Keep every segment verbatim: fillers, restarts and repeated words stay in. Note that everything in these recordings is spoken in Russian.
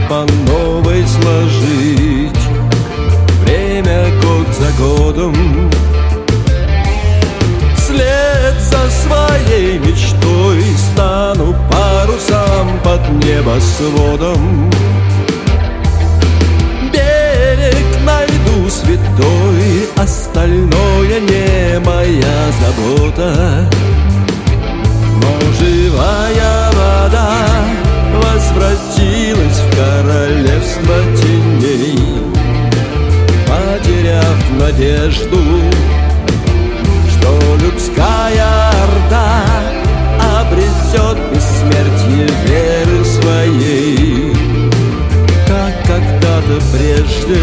по новой сложить. Время год за годом, вслед за своей мечтой стану парусом под небосводом. Берег найду святой, остальное не моя забота. Но живая вода возвратилась в королевство теней, потеряв надежду, что людская орда обретет бессмертие веры своей, как когда-то прежде.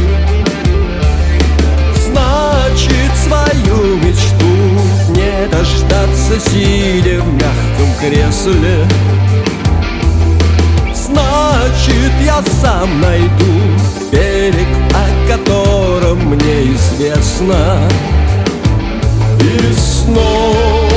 Значит, свою мечту не дождаться, сидя в мягком кресле. Значит, я сам найду берег, о котором мне известно. И снова